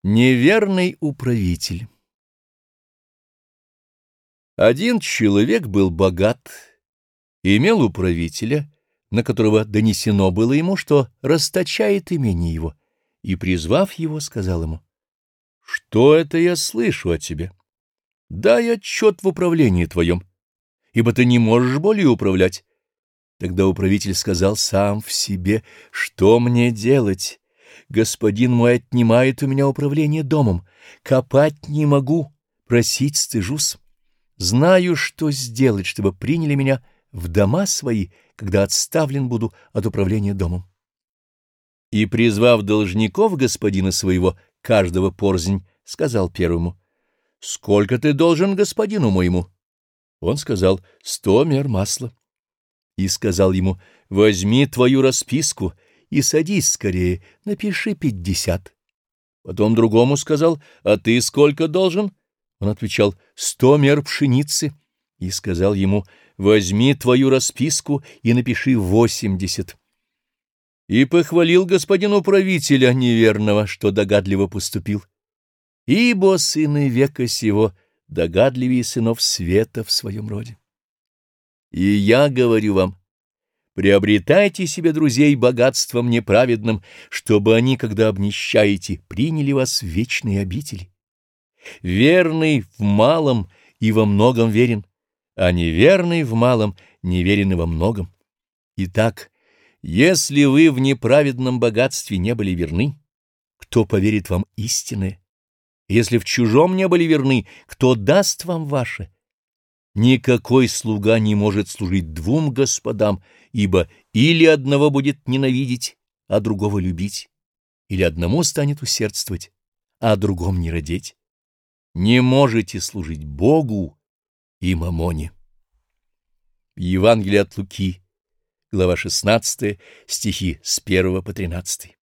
Неверный управитель. Один человек был богат и имел управителя, на которого донесено было ему, что расточает имение его, и, призвав его, сказал ему: «Что это я слышу о тебе? Дай отчет в управлении твоем, ибо ты не можешь более управлять». Тогда управитель сказал сам в себе: «Что мне делать? Господин мой отнимает у меня управление домом, копать не могу, просить стыжусь. Знаю, что сделать, чтобы приняли меня в дома свои, когда отставлен буду от управления домом». И, призвав должников господина своего, каждого порознь, сказал первому: «Сколько ты должен господину моему?» Он сказал: 100 мер масла. И сказал ему: «Возьми твою расписку и садись скорее, напиши 50. Потом другому сказал: «А ты сколько должен?» Он отвечал: 100 мер пшеницы. И сказал ему: «Возьми твою расписку и напиши 80. И похвалил господин управителя неверного, что догадливо поступил. Ибо сыны века сего догадливее сынов света в своем роде. И я говорю вам: приобретайте себе друзей богатством неправедным, чтобы они, когда обнищаете, приняли вас в вечные обители. Верный в малом и во многом верен, а неверный в малом неверен и во многом. Итак, если вы в неправедном богатстве не были верны, кто поверит вам истинное? Если в чужом не были верны, кто даст вам ваше? Никакой слуга не может служить двум господам, ибо или одного будет ненавидеть, а другого любить, или одному станет усердствовать, а о другом не радеть. Не можете служить Богу и мамоне. Евангелие от Луки, глава 16, стихи с 1 по 13.